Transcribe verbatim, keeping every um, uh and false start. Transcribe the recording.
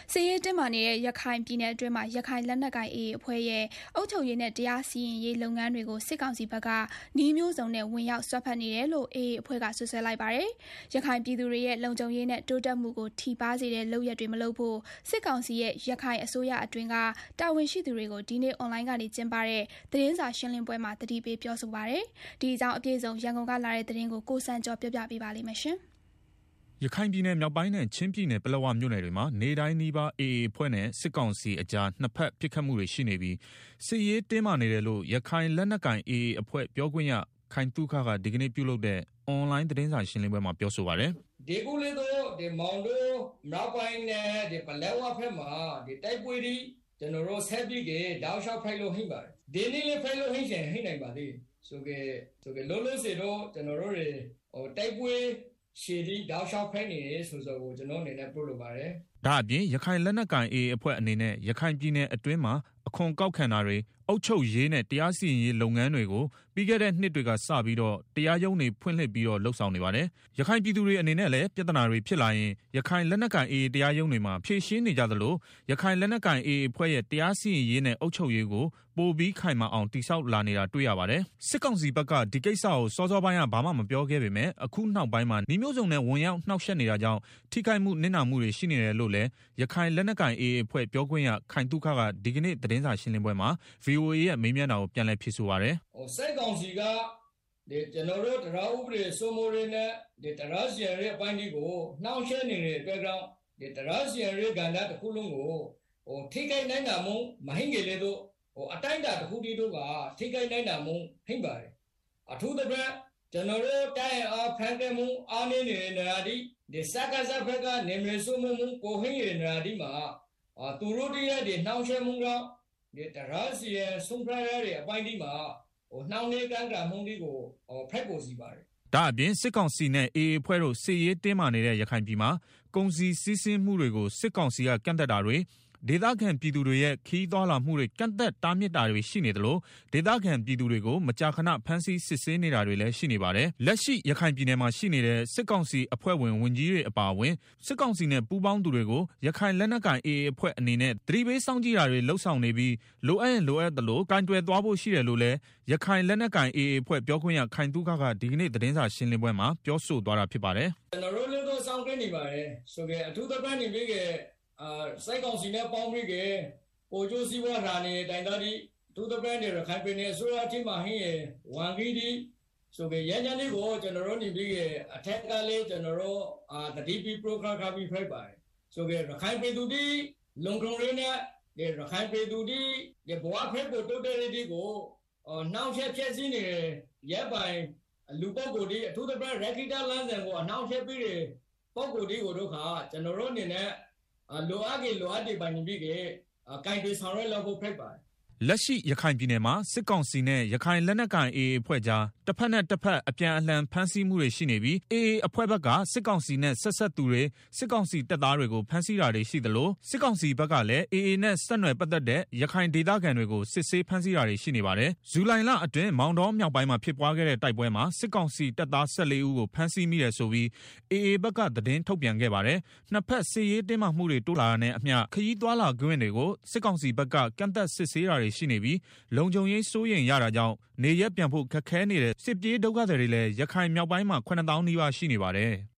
စစ်ရေးတင်းမာနေတဲ့ရခိုင်ပြည်နယ်အတွင်းမှာရခိုင်လက်နက်ကိုင် အေအေ အဖွဲ့ရဲ့အုပ်ချုပ်ရေးနဲ့တရားစီရင်ရေးလုပ်ငန်းတွေကိုစစ်ကောင်စီဘက်ကနှီးမျိုးစုံနဲ့ဝင်ရောက်ဆွတ်ဖက်နေတယ်လို့ အေအေ အဖွဲ့ကဆွဆွဲလိုက်ပါတယ်။ရခိုင်ပြည်သူတွေရဲ့လုံခြုံရေးနဲ့တိုးတက်မှုကိုထိပါစေတဲ့လုပ်ရက်တွေမလုပ်ဖို့စစ်ကောင်စီရဲ့ရခိုင်အစိုးရအတွင်းကတာဝန်ရှိသူတွေကိုဒီနေ့အွန်လိုင်းကနေကျင်းပတဲ့သတင်းစာရှင်းလင်းပွဲမှာတတိပေးပြောဆိုပါတယ်။ဒီအကြောင်းအပြည့်စုံရန်ကုန်ကလာတဲ့သတင်းကိုကိုစံကျော်ပြပြပေးပါလိမ့်မယ်ရှင်။ရခိုင်ပြည်နယ်မြောက်ပိုင်းနဲ့ချင်းပြည်နယ်ပလက်ဝမြို့နယ်တွေမှာနေတိုင်းနီးပါး အေအေ အဖွဲ့နဲ့စစ်ကောင်စီအကြားနှစ်ဖက်ပစ်ခတ်မှုတွေရှိနေပြီးစစ်ရေးတင်းမာနေတယ်လို့ရခိုင်လက်နက်ကိုင် အေအေ အဖွဲ့ပြောခွင့်ရခိုင်တုခကဒီကနေ့ပြုလုပ်တဲ့အွန်လိုင်းသတင်းစာရှင်းလင်းပွဲမှာပြောဆိုပါတယ်။ဒီကူလေးတော့ဒီမောင်တို့မြောက်ပိုင်းနဲ့ဒီပလက်ဝဘက်မှာဒီတိုက်ပွဲတွေကျွန်တော်တို့ဆက်ပြီးကြတောက်လျှောက်ဖိုက်လို့ဟိပါတယ်။ဒီနေ့လေးဖိုက်လို့ဟိချင်ဟိနိုင်ပါသေး။ဆိုကြဆိုကြလုံးလုံးစီတော့ကျွန်တော်တို့တွေဟိုတိုက်ပွဲရှည်ဒီတောက်လျှောက်ဖိုက်နေတယ်ဆိုဆိုကိုကျွန်တော်အနေနဲ့ပြောလိုပါတယ်။ဒါအပြင်ရခိုင်လက်နက်ကိုင် အေအေ အဖွဲ့အနေနဲ့ရခိုင်ပြည်နယ်အတွင်းမှာအခွန်ကောက်ခံတာတွေအုပ်ချုပ်ရေးနဲ့တရားစီရင်ရေးလုပ်ငန်းတွေကိုပြီးခဲ့တဲ့နှစ်တွေကစပြီးတော့တရားရုံးတွေဖွင့်လှစ်ပြီးတော့လှုပ်ဆောင်နေပါတယ်။ရခိုင်ပြည်သူတွေအနေနဲ့လည်းပြဿနာတွေဖြစ်လာရင်ရခိုင်လက်နက်ကိုင် အေအေ တရားရုံးတွေမှာဖြေရှင်းနေကြသလိုရခိုင်လက်နက်ကိုင် အေအေ အဖွဲ့ရဲ့တရားစီရင်ရေးနဲ့အုပ်ချုပ်ရေးကိုပိုပြီးခိုင်မာအောင်တိစောက်လာနေတာတွေ့ရပါတယ်။စစ်ကောင်စီဘက်ကဒီကိစ္စကိုစောစောပိုင်းကဘာမှမပြောခဲ့ပေမဲ့အခုနောက်ပိုင်းမှာနှီးမျိုးစုံနဲ့ဝန်ရောက်နှောက်ယှက်နေတာကြောင့်ထိခိုက်မှုနစ်နာမှုတွေရှိနေတယ်လို့လည်းရခိုင်လက်နက်ကိုင် အေအေ အဖွဲ့ပြောခွင့်ရခိုင်တုခကဒီကနေ့သတင်းစာရှင်းလင်းပွဲမှာ ဗွီအိုအေ ရဲ့မေးမြန်းတာကိုပြန်လည်ဖြေဆိုပါရယ်။ဟိုစစ်ကောင်စီကဒီကျွန်တော်တို့တရားဥပဒေစိုးမိုးရေးနဲ့ဒီတရားစီရင်ရေးအပိုင်းတွေကိုနှောင့်ယှက်နေတဲ့အတွက်ကြောင့်ဒီတရားစီရင်ရေးကဏ္ဍတစ်ခုလုံးကိုဟိုထိခိုက်နိုင်တာမို့မဟိငယ်လေတို့ဟိုအတိုင်းအတာတစ်ခုတည်းတို့ကထိခိုက်နိုင်တာမို့ဟိပါတယ်။အထူးသဖြင့်ကျွန်တော်တို့တိုင်းအားဖန်တယ်မှုအားနေနေတဲ့နေရာဒီဒီစကားစဖက်ကနေမစိုးမှုကိုဟိနေတဲ့နေရာဒီမှာအာသူတို့တည်းရဲ့ဒီနှောင့်ယှက်မှုတော့ဒီတရားစီရင်ဆုံးဖြတ်ရတဲ့အပိုင်းဒီမှာဟိုနှောင့်နှေးကန့်ကမှုတွေကိုဟိုဖက်ပေါ်စီပါတယ်။ဒါအပြင်စစ်ကောင်စီနဲ့ အေအေ အဖွဲ့တို့စစ်ရေးတင်းမာနေတဲ့ရခိုင်ပြည်မှာကုန်စည်စီးဆင်းမှုတွေကိုစစ်ကောင်စီကကန့်သက်တာတွေဒေသခံပြည်သူတွေရဲ့ခီးသွားလာမှုတွေကန့်သက်တားမြစ်တာတွေရှိနေသလိုဒေသခံပြည်သူတွေကိုမကြာခဏဖမ်းဆီးစစ်ဆေးနေတာတွေလည်းရှိနေပါတယ်။လက်ရှိရခိုင်ပြည်နယ်မှာရှိနေတဲ့စစ်ကောင်စီအဖွဲ့ဝင်ဝန်ကြီးတွေအပါအဝင်စစ်ကောင်စီနဲ့ပူးပေါင်းသူတွေကိုရခိုင်လက်နက်ကိုင် အေအေ အဖွဲ့အနေနဲ့သတိပေးစောင့်ကြည့်တာတွေလှုပ်ဆောင်နေပြီးလိုအပ်ရင်လိုအပ်သလိုကင်တွယ်သွားဖို့ရှိတယ်လို့လည်းရခိုင်လက်နက်ကိုင် အေအေ အဖွဲ့ပြောခွင့်ရခိုင်တုခကဒီကနေ့သတင်းစာရှင်းလင်းပွဲမှာပြောဆိုသွားတာဖြစ်ပါတယ်။ကျွန်တော်တို့လည်းတော့စောင့်ကြည့်နေပါတယ်ဆိုကြအထူးသဖြင့်နေပြီးကအာစိုက်ကောင်စီနဲ့ပေါင်းပြီးကပိုကျိုးစီးပွားဌာနေတိုင်တော်ဒီဒုသပန်တွေရခိုင်ပြည်နယ်အစိုးရအထိမှဟင်းရဝန်ကြီးဒီဆိုကြရန်ချန်လေးကိုကျွန်တော်တို့နေပြီးကအထက်ကလေးကျွန်တော်တို့အာတတိပီ program ခါပြီးဖိုက်ပါတယ်ဆိုကြရခိုင်ပြည်သူဒီလုံခြုံရေးနဲ့ဒီရခိုင်ပြည်သူဒီဒီဘဝဖက်ကိုတိုးတက်ရေးဒီကိုနှောင့်ယှက်ဖြည့်ဆည်းနေရပ်ပိုင်လူပုဂ္ဂိုလ်ဒီအထူးသဖြင့်ရခိတလမ်းစဉ်ကိုအနှောင့်ယှက်ပြီးတဲ့ပုဂ္ဂိုလ်ဒီကိုတို့ခါကျွန်တော်တို့အနေနဲ့လိုအပ်ကြီးလိုအပ်တဲ့ပိုင်းပြီးကကင်တွေဆောင်ရွက်လောက်ဖို့ဖိတ်ပါတယ်လက်ရှိရခိုင်ပြည်နယ်မှာစစ်ကောင်စီနဲ့ရခိုင်လက်နက်ကိုင် အေအေ အဖွဲ့ကြားတစ်ဖက်နဲ့တစ်ဖက်အပြန်အလှန်ဖမ်းဆီးမှုတွေရှိနေပြီး အေအေ အဖွဲ့ဘက်ကစစ်ကောင်စီနဲ့ဆက်ဆက်သူတွေစစ်ကောင်စီတပ်သားတွေကိုဖမ်းဆီးတာတွေရှိသလိုစစ်ကောင်စီဘက်ကလည်း အေအေ နဲ့ဆက်နွယ်ပတ်သက်တဲ့ရခိုင်ဒေသခံတွေကိုစစ်ဆေးဖမ်းဆီးတာတွေရှိနေပါတယ်။ဇူလိုင်လအတွင်းမောင်တော်မြောက်ပိုင်းမှာဖြစ်ပွားခဲ့တဲ့တိုက်ပွဲမှာစစ်ကောင်စီတပ်သား၁၄ဦးကိုဖမ်းဆီးမိတယ်ဆိုပြီး အေအေ ဘက်ကသတင်းထုတ်ပြန်ခဲ့ပါတယ်။နှစ်ဖက်စစ်ရေးတင်းမာမှုတွေတိုးလာတာနဲ့အမျှခရီးသွားလာခွင့်တွေကိုစစ်ကောင်စီဘက်ကကန့်သက်စစ်ဆေးတာတွေရှိနေပြီးလုံခြုံရေးစိုးရိမ်ရတာကြောင့်နေရက်ပြန်ဖို့ခက်ခဲနေတဲ့စစ်ပြေးဒုက္ခသည်တွေလည်းရခိုင်မြောက်ပိုင်းမှာခုနှစ်သောင်းနီးပါးရှိနေပါတယ်။